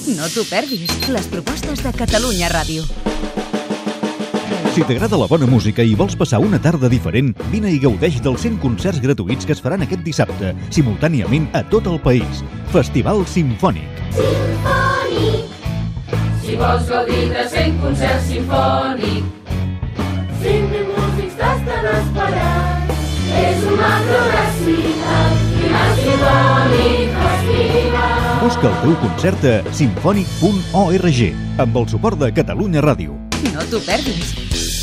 No t'ho perdis, les propostes de Catalunya Ràdio. Si t'agrada la bona música i vols passar una tarda diferent, vine i gaudeix dels 100 concerts gratuïts que es faran aquest dissabte, simultàniament a tot el país. Festival Simfònic. Simfònic. Si vols gaudir de 100 concerts simfònic, 100.000 músics t'estan esperant. És un macrogracitat i una simfònic festival. Busca el teu concert a simfònic.org amb el suport de Catalunya Ràdio. No t'ho perdis.